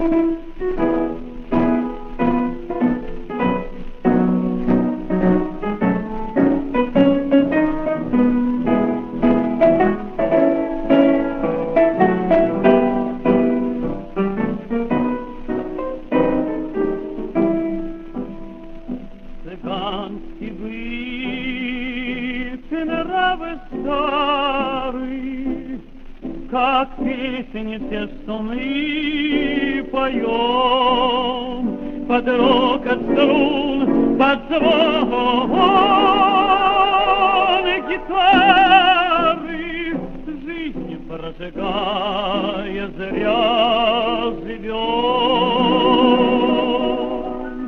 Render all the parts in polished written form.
Цыганский быт, нравы старый, как песни все струны поем, под рокот струн, под звон гитары, жизнь прожигая зря живем.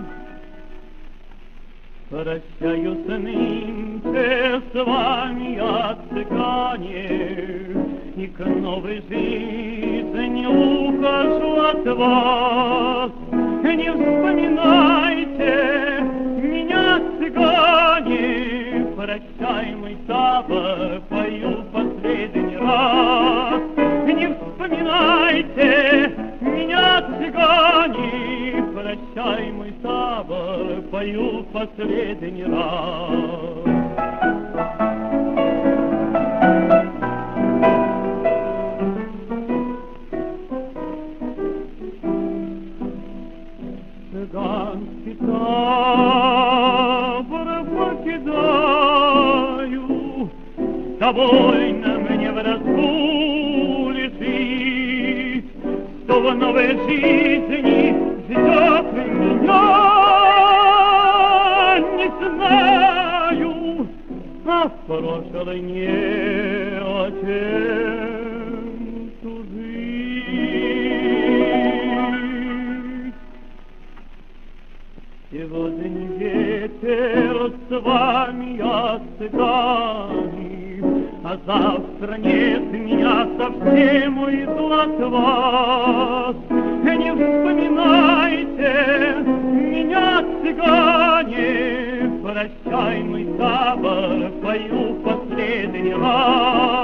Прощаюсь нынче с вами, я цыгане, и к новой жизни ухожу от вас. Не вспоминайте меня, цыгане, прощай, мой табор, пою последний раз. Не вспоминайте меня, цыгане, прощай, мой табор, пою последний раз. Цыганский табор покидаю, довольно мне в разгуле жить, что в новой жизни ждет меня, не знаю, а в прошлой не о чем тужить. Сегодня вечер с вами, я цыгане, а завтра нет меня, совсем уйду от вас. Не вспоминайте меня, цыгане, прощай, мой табор, пою последний раз.